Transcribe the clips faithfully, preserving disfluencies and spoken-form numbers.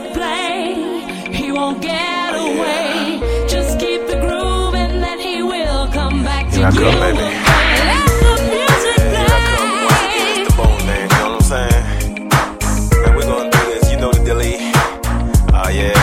music play, he won't get away. Just keep the groove and then he will come back to Here I you. come, baby. Let the music play. Here I come once again, it's the Bone Man, you know what I'm saying? And we're gonna do this, you know the dilly. Ah, yeah.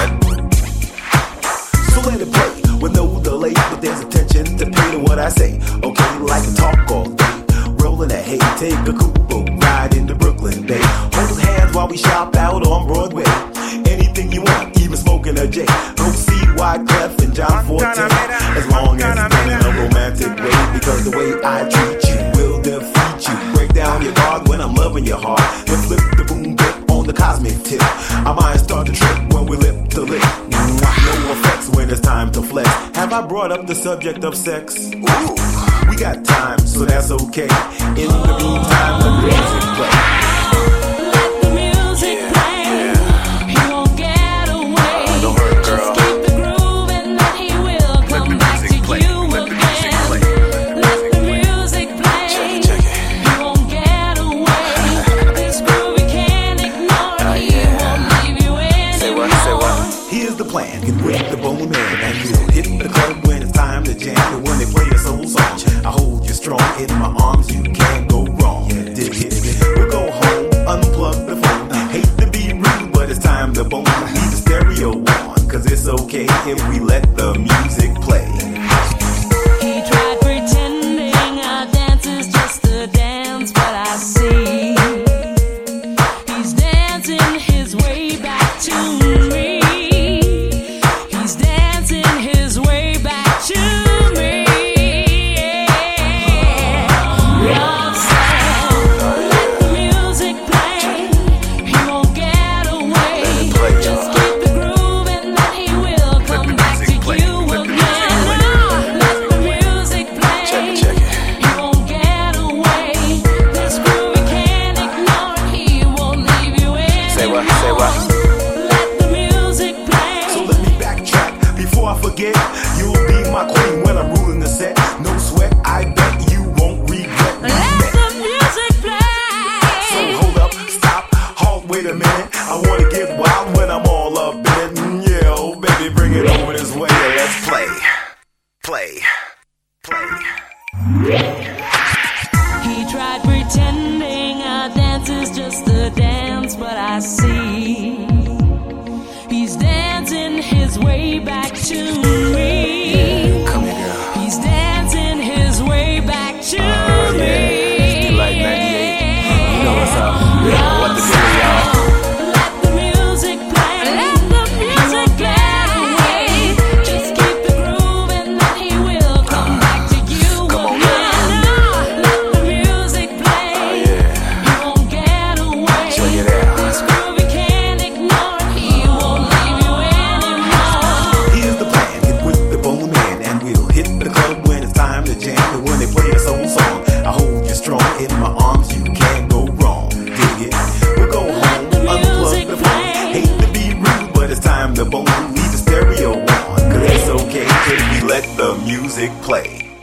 So let it play with no delay, but there's attention to pay to what I say. Okay, like a talk all day, rolling that hay, take a coupe ride into Brooklyn, babe. Hold hands while we shop out on Broadway. Anything you want, even smoking a J. Go see Wyclef and John Forte, as long as it's done in a romantic way. Because the way I treat you will defeat you. Break down your guard when I'm loving your heart, then flip the boom bip on the cosmic tip. Our minds start to trip when we lip to lip. No effects when it's time to flex. Have I brought up the subject of sex? Ooh, we got time, so that's okay. In the meantime, the music play. Let the music play. He won't get away. Don't hurt, girl. Just keep the groove and then he will come back to you again. Let the music play. Check it, check it. He won't get away. This groove he can't ignore. He won't leave you Say what, say anymore. what? Here's the plan, get with the Bone Man, and you'll hit the club when it's time to jam. And when they play a soul song, I hold you strong in my arms, you can't go wrong. Dig it, we'll go home, unplug the phone. Hate to be rude, but it's time to bone. Leave the stereo on, cause it's okay if we let the music play. He tried pretending our dance is just a dance, but I see he's dancing his way back to me. He's dancing his way back to me. Love song, let the music play. He won't get away. Just keep the groove and then he will come back to you again. Let the music play. Check it, check it. He won't get away. This groove he can't ignore. He won't leave you anymore. Say what, say what? Let the music play. So let me backtrack before I forget. You'll be my queen when I'm ruling the set. No sweat, I bet you won't regret we Let met. the music So play. hold up, stop, halt, wait a minute. I wanna get wild when I'm all up in it. Mm, yeah, oh baby, bring it over this way. Let's play, play, play. He tried pretending our dance is just a dance, but I see he's dancing his way back to me. Come here, girl. He's dancing his way back to Oh, me. yeah. It's like ninety-eight. You know what's up. What the deal, y'all? Let the music play. Let the music play. Just keep the groove and then he will come back to you Come on, again. Let the music play. Oh, yeah. He won't get away. Check it out. This groove he can't ignore. He won't leave you anymore. Here's the plan, get with the Bone Man, and we'll hit the club when it's time to jam. And when they play a soul song, I hold you strong in my arms, you can't go wrong. Dig it, we'll go home, the unplug music the phone. play. Hate to be rude, but it's time to bone. Leave the stereo on, cause it's okay if we let the music play.